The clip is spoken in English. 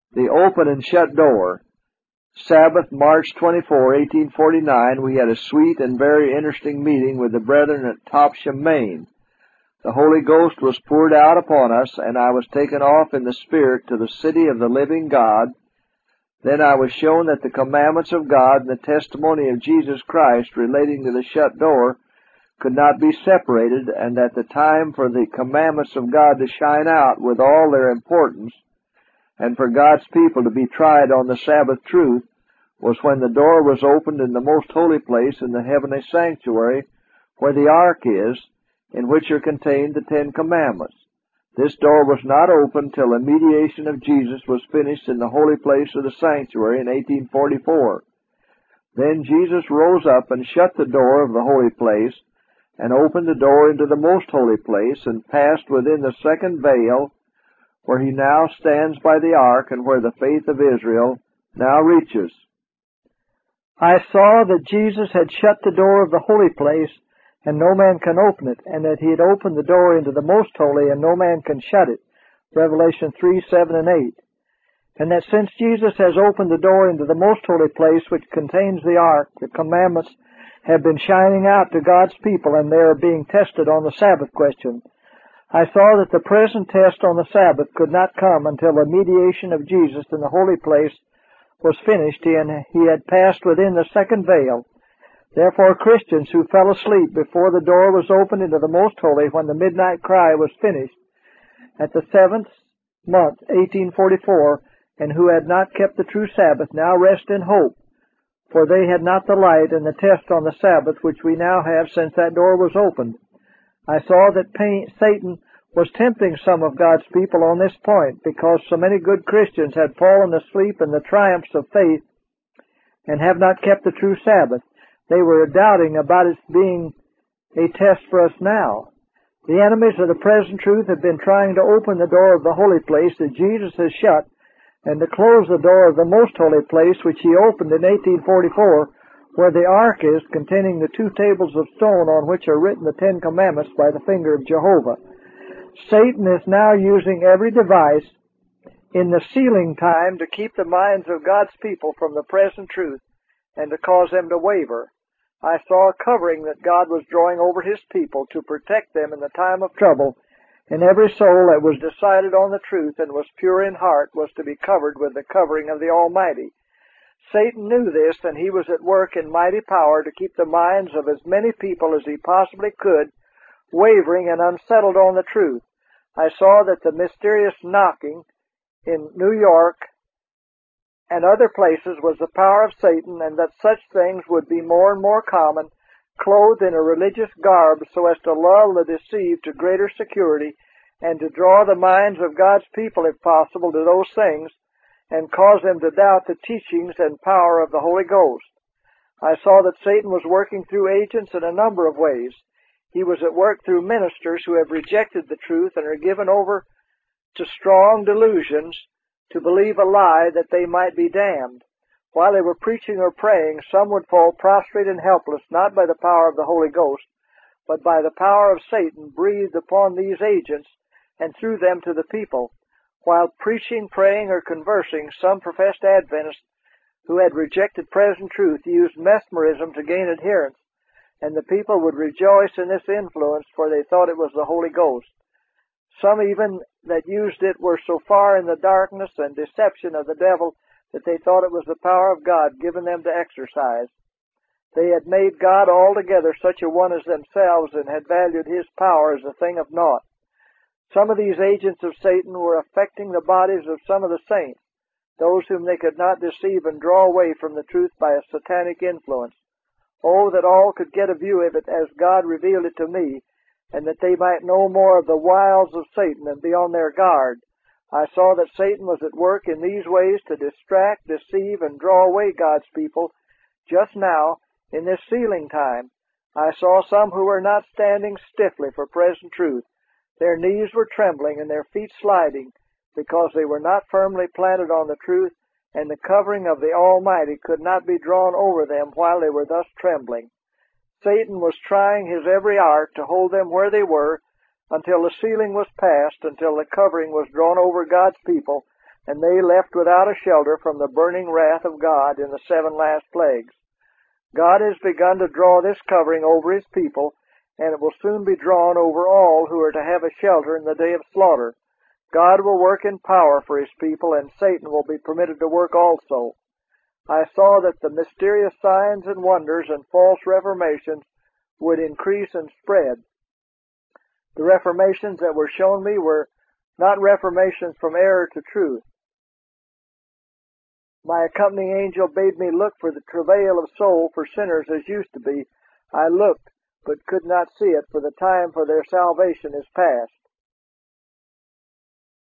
The Open and Shut Door. Sabbath, March 24, 1849, we had a sweet and very interesting meeting with the brethren at Topsham, Maine. The Holy Ghost was poured out upon us, and I was taken off in the Spirit to the city of the living God. Then I was shown that the commandments of God and the testimony of Jesus Christ relating to the shut door could not be separated, and that the time for the commandments of God to shine out with all their importance and for God's people to be tried on the Sabbath truth was when the door was opened in the most holy place in the heavenly sanctuary, where the ark is, in which are contained the 10 Commandments. This door was not opened till the mediation of Jesus was finished in the holy place of the sanctuary in 1844. Then Jesus rose up and shut the door of the holy place, and opened the door into the most holy place, and passed within the second veil, where he now stands by the ark, and where the faith of Israel now reaches. I saw that Jesus had shut the door of the holy place, and no man can open it, and that he had opened the door into the most holy, and no man can shut it. Revelation 3, 7, and 8. And that since Jesus has opened the door into the most holy place, which contains the ark, the commandments have been shining out to God's people, and they are being tested on the Sabbath question. I saw that the present test on the Sabbath could not come until the mediation of Jesus in the holy place was finished, and he had passed within the second veil. Therefore Christians who fell asleep before the door was opened into the most holy when the midnight cry was finished at the 7th month, 1844, and who had not kept the true Sabbath, now rest in hope, for they had not the light and the test on the Sabbath which we now have since that door was opened. I saw that Satan was tempting some of God's people on this point, because so many good Christians had fallen asleep in the triumphs of faith and have not kept the true Sabbath. They were doubting about its being a test for us now. The enemies of the present truth have been trying to open the door of the holy place that Jesus has shut, and to close the door of the most holy place which he opened in 1844, where the ark is, containing the 2 tables of stone on which are written the 10 Commandments by the finger of Jehovah. Satan is now using every device in the sealing time to keep the minds of God's people from the present truth and to cause them to waver. I saw a covering that God was drawing over his people to protect them in the time of trouble, and every soul that was decided on the truth and was pure in heart was to be covered with the covering of the Almighty. Satan knew this, and he was at work in mighty power to keep the minds of as many people as he possibly could wavering and unsettled on the truth. I saw that the mysterious knocking in New York and other places was the power of Satan, and that such things would be more and more common, clothed in a religious garb so as to lull the deceived to greater security and to draw the minds of God's people, if possible, to those things and cause them to doubt the teachings and power of the Holy Ghost. I saw that Satan was working through agents in a number of ways. He was at work through ministers who have rejected the truth and are given over to strong delusions to believe a lie that they might be damned. While they were preaching or praying, some would fall prostrate and helpless, not by the power of the Holy Ghost, but by the power of Satan breathed upon these agents and through them to the people. While preaching, praying, or conversing, some professed Adventists who had rejected present truth used mesmerism to gain adherents, and the people would rejoice in this influence, for they thought it was the Holy Ghost. Some even that used it were so far in the darkness and deception of the devil that they thought it was the power of God given them to exercise. They had made God altogether such a one as themselves, and had valued his power as a thing of naught. Some of these agents of Satan were affecting the bodies of some of the saints, those whom they could not deceive and draw away from the truth by a satanic influence. Oh, that all could get a view of it as God revealed it to me, and that they might know more of the wiles of Satan and be on their guard. I saw that Satan was at work in these ways to distract, deceive, and draw away God's people. Just now, in this sealing time, I saw some who were not standing stiffly for present truth. Their knees were trembling and their feet sliding, because they were not firmly planted on the truth, and the covering of the Almighty could not be drawn over them while they were thus trembling. Satan was trying his every art to hold them where they were until the sealing was passed, until the covering was drawn over God's people, and they left without a shelter from the burning wrath of God in the 7 last plagues. God has begun to draw this covering over his people, and it will soon be drawn over all who are to have a shelter in the day of slaughter. God will work in power for his people, and Satan will be permitted to work also. I saw that the mysterious signs and wonders and false reformations would increase and spread. The reformations that were shown me were not reformations from error to truth. My accompanying angel bade me look for the travail of soul for sinners as used to be. I looked, but could not see it, for the time for their salvation is past.